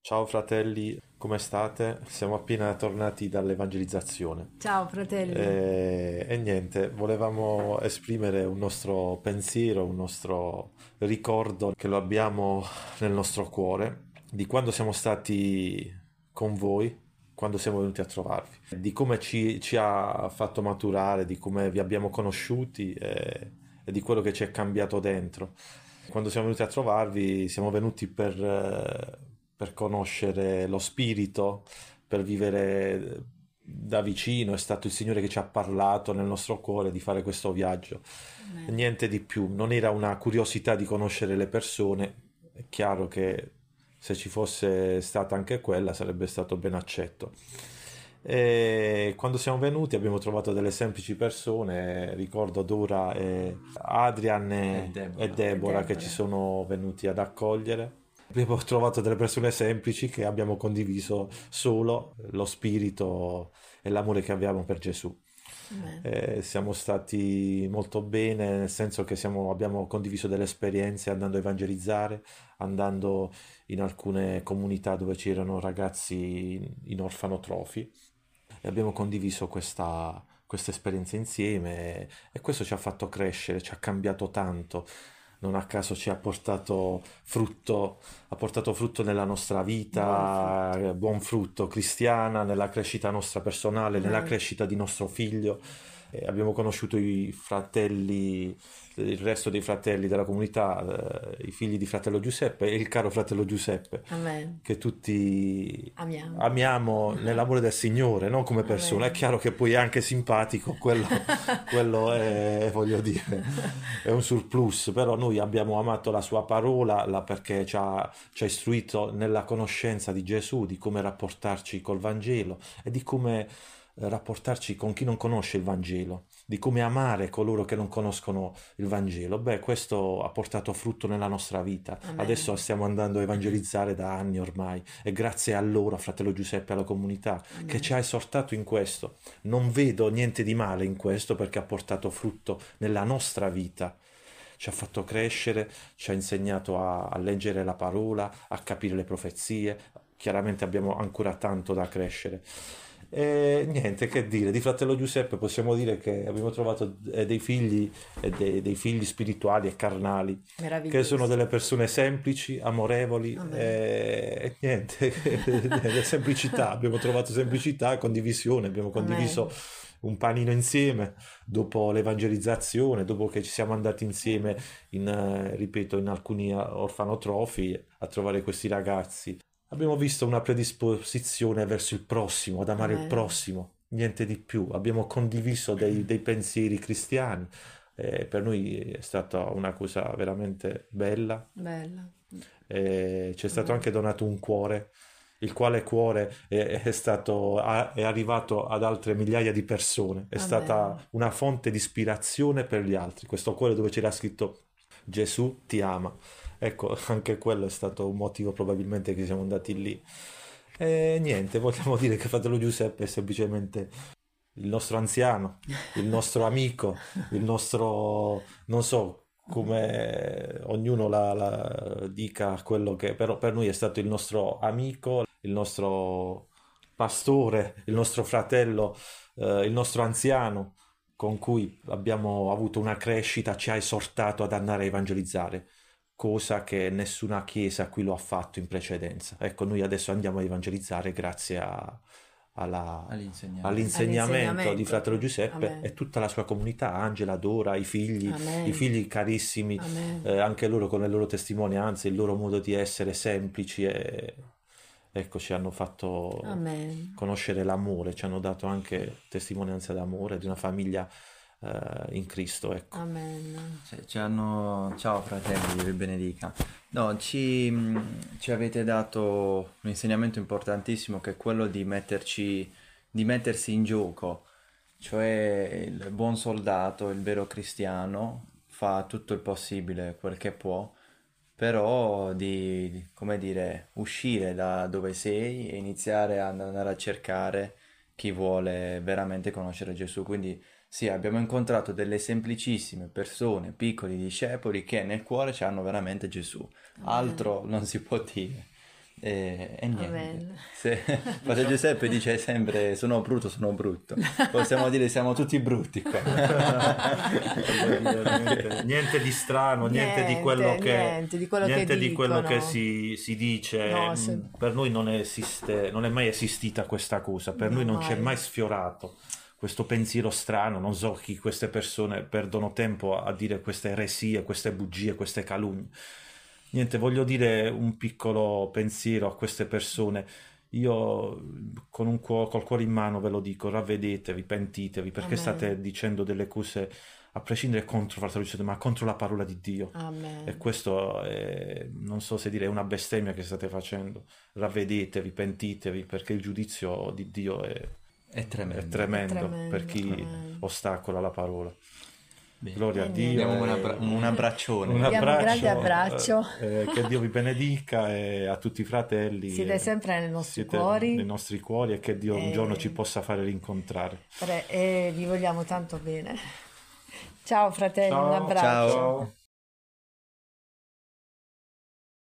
Ciao fratelli, come state? Siamo appena tornati dall'evangelizzazione. Ciao fratelli. E niente, volevamo esprimere un nostro pensiero, un nostro ricordo che lo abbiamo nel nostro cuore di quando siamo stati con voi, quando siamo venuti a trovarvi, di come ci ha fatto maturare, di come vi abbiamo conosciuti e di quello che ci è cambiato dentro. Quando siamo venuti a trovarvi, siamo venuti per conoscere lo spirito, per vivere da vicino. È stato il Signore che ci ha parlato nel nostro cuore di fare questo viaggio. Amen. Niente di più, non era una curiosità di conoscere le persone. È chiaro che se ci fosse stata anche quella sarebbe stato ben accetto. E quando siamo venuti abbiamo trovato delle semplici persone, ricordo Dora e Adrian e E Deborah che ci Deborah. sono venuti ad accogliere. Abbiamo trovato delle persone semplici che abbiamo condiviso solo lo spirito e l'amore che abbiamo per Gesù. Amen. Siamo stati molto bene, nel senso che abbiamo condiviso delle esperienze andando a evangelizzare, andando in alcune comunità dove c'erano ragazzi in orfanotrofi e abbiamo condiviso questa esperienza insieme e questo ci ha fatto crescere, ci ha cambiato tanto. Non a caso ci ha portato frutto nella nostra Buon vita, frutto. buon frutto cristiana, nella crescita nostra personale, nella Amen. crescita di nostro figlio. Abbiamo conosciuto i fratelli, il resto dei fratelli della comunità, i figli di fratello Giuseppe e il caro fratello Giuseppe, Amen. che tutti Amiamo. amiamo nell'amore del Signore, non come persona. È Amen. chiaro che poi è anche simpatico, quello è, voglio dire, è un surplus, però noi abbiamo amato la sua parola perché ci ha istruito nella conoscenza di Gesù, di come rapportarci col Vangelo e di come rapportarci con chi non conosce il Vangelo, di come amare coloro che non conoscono il Vangelo. Beh, questo ha portato frutto nella nostra vita. Adesso Amen. stiamo andando a evangelizzare da anni ormai e grazie a loro, fratello Giuseppe, alla comunità che ci ha Amen. esortato in questo. Non vedo niente di male in questo perché ha portato frutto nella nostra vita. Ci ha fatto crescere, ci ha insegnato a leggere la parola, a capire le profezie. Chiaramente abbiamo ancora tanto da crescere. E niente, che dire, di fratello Giuseppe possiamo dire che abbiamo trovato dei figli e dei figli spirituali e carnali, che sono Meraviglioso. delle persone semplici, amorevoli Amen. e niente, semplicità, abbiamo trovato semplicità, condivisione, abbiamo condiviso Amen. un panino insieme dopo l'evangelizzazione, dopo che ci siamo andati insieme ripeto, in alcuni orfanotrofi a trovare questi ragazzi. Abbiamo visto una predisposizione verso il prossimo, ad amare il Amen. prossimo, niente di più. Abbiamo condiviso dei pensieri cristiani. Per noi è stata una cosa veramente bella. Bella. Ci è stato anche Amen. donato un cuore, il quale cuore è arrivato ad altre migliaia di persone. È stata Amen. una fonte di ispirazione per gli altri. Questo cuore dove c'era scritto Gesù ti ama. Ecco, anche quello è stato un motivo probabilmente che siamo andati lì. E niente, vogliamo dire che fratello Giuseppe è semplicemente il nostro anziano, il nostro amico, il nostro, non so come ognuno la dica quello che, però per noi è stato il nostro amico, il nostro pastore, il nostro fratello, il nostro anziano con cui abbiamo avuto una crescita, ci ha esortato ad andare a evangelizzare, cosa che nessuna chiesa qui lo ha fatto in precedenza. Ecco, noi adesso andiamo a evangelizzare grazie all'insegnamento. all'insegnamento di All'insegnamento. fratello Giuseppe e Amen. tutta la sua comunità, Angela, Dora, i Amen. figli carissimi, Amen. anche loro con le loro testimonianze, il loro modo di essere semplici e ecco, ci hanno fatto Amen. conoscere l'amore, ci hanno dato anche testimonianza d'amore di una famiglia in Cristo, ecco. Amen. Ciao fratelli, Dio vi benedica. No, ci avete dato un insegnamento importantissimo che è quello di mettersi in gioco, cioè il buon soldato, il vero cristiano, fa tutto il possibile, quel che può, però come dire, uscire da dove sei e iniziare ad andare a cercare chi vuole veramente conoscere Gesù. Quindi sì, abbiamo incontrato delle semplicissime persone, piccoli discepoli che nel cuore hanno veramente Gesù. Amen. Altro non si può dire. E niente. Amen. Padre Giuseppe dice sempre sono brutto, possiamo dire siamo tutti brutti qua. Niente di strano, niente di quello che, niente di quello niente che di quello che dicono. si dice. No, Per noi non è mai esistita questa cosa, per noi non c'è mai sfiorato questo pensiero strano. Non so chi queste persone perdono tempo a dire queste eresie, queste bugie, queste calunnie. Niente, voglio dire un piccolo pensiero a queste persone. Io col cuore in mano ve lo dico, ravvedetevi, pentitevi, perché state Amen. dicendo delle cose a prescindere contro, fratello Giuseppe, ma contro la parola di Dio. E Amen. questo non so se dire, è una bestemmia che state facendo. Ravvedetevi, pentitevi, perché il giudizio di Dio è È tremendo. tremendo per chi Amen. ostacola la parola. Bene. Gloria a E Dio. Diamo niente. un abbraccione. Un Diamo un grande abbraccio, abbraccio. che Dio vi benedica, e a tutti i fratelli. Siete sempre nei nostri siete cuori. nei nostri cuori, e che Dio un giorno ci possa fare rincontrare. E vi vogliamo tanto bene. Ciao fratelli, un Ciao, abbraccio. ciao.